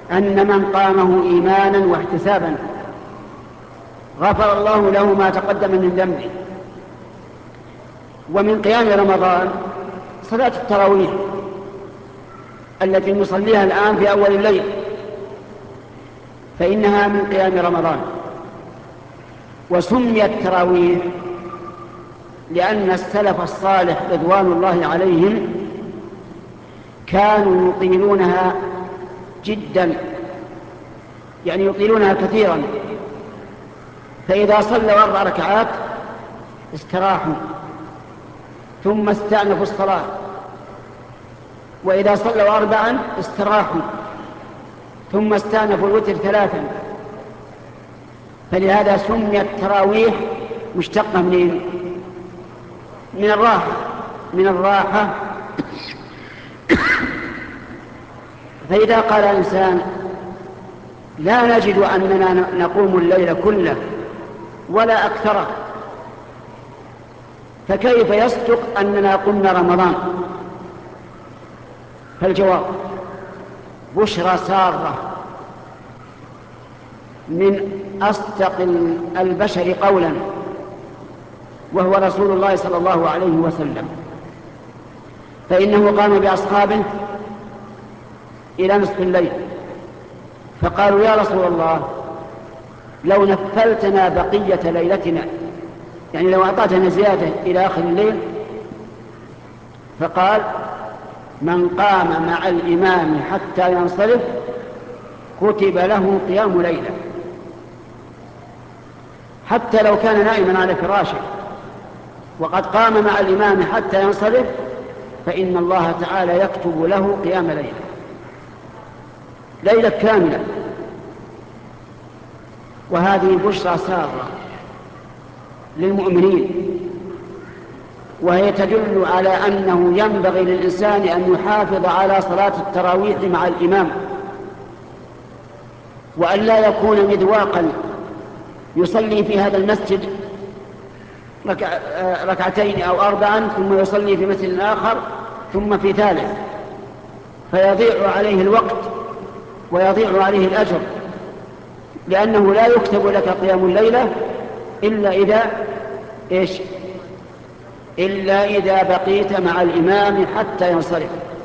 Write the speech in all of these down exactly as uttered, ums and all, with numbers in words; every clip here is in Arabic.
أن من قامه إيمانا واحتسابا غفر الله له ما تقدم من ذنبه. ومن قيام رمضان صلاة التراويح التي نصليها الآن في أول الليل، فإنها من قيام رمضان. وسميت تراويح لأن السلف الصالح رضوان الله عليهم كانوا يطيلونها جدا، يعني يطيلونها كثيرا، فإذا صلوا أربع ركعات استراحوا ثم استأنفوا الصلاة، وإذا صلوا أربعا استراحوا ثم استأنفوا الوتر ثلاثا. فلهذا سميت تراويح مشتقة من من الراحة من الراحة فإذا قال الإنسان لا نجد أننا نقوم الليل كله ولا أكثره، فكيف يصدق أننا قمنا رمضان؟ فالجواب: بشرى سارة من أصدق البشر قولا، وهو رسول الله صلى الله عليه وسلم، فإنه قام بأصحابه إلى نصف الليل فقالوا: يا رسول الله، لو نفلتنا بقية ليلتنا، يعني لو أعطتنا زيادة إلى آخر الليل. فقال: من قام مع الإمام حتى ينصرف كتب له قيام ليلة. حتى لو كان نائما على فراشه وقد قام مع الإمام حتى ينصرف فإن الله تعالى يكتب له قيام ليلة ليلة كاملة. وهذه بشرى سارة للمؤمنين، وهي تدل على أنه ينبغي للإنسان أن يحافظ على صلاة التراويح مع الإمام، وأن لا يكون مذواقا يصلي في هذا المسجد ركعتين أو أربعا ثم يصلي في مسجد آخر ثم في ثالث، فيضيع عليه الوقت ويضيع عليه الأجر، لأنه لا يكتب لك قيام الليلة إلا إذا إيش؟ إلا إذا بقيت مع الإمام حتى ينصرف.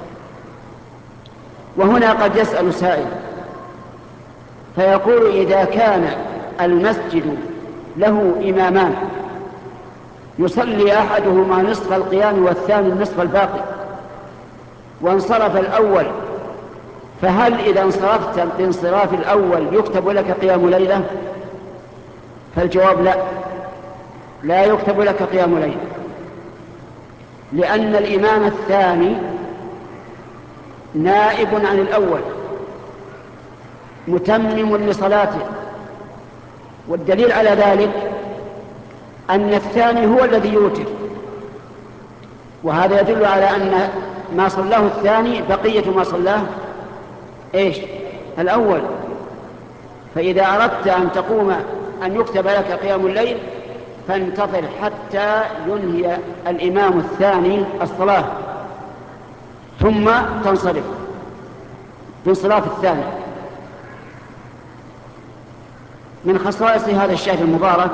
وهنا قد يسأل سائل فيقول: إذا كان المسجد له إمامان يصلي أحدهما نصف القيام والثاني النصف الباقي وانصرف الأول، فهل إذا انصرفت بانصراف الأول يكتب لك قيام ليلة؟ فالجواب: لا، لا يكتب لك قيام ليلة، لأن الإمام الثاني نائب عن الأول متمم لصلاته. والدليل على ذلك أن الثاني هو الذي يوتر، وهذا يدل على أن ما صلاه الثاني بقية ما صلاه إيش؟ الأول. فإذا أردت أن تقوم أن يكتب لك قيام الليل فانتظر حتى ينهي الإمام الثاني الصلاة ثم تنصرف بانصراف الثاني. من خصائص هذا الشهر المبارك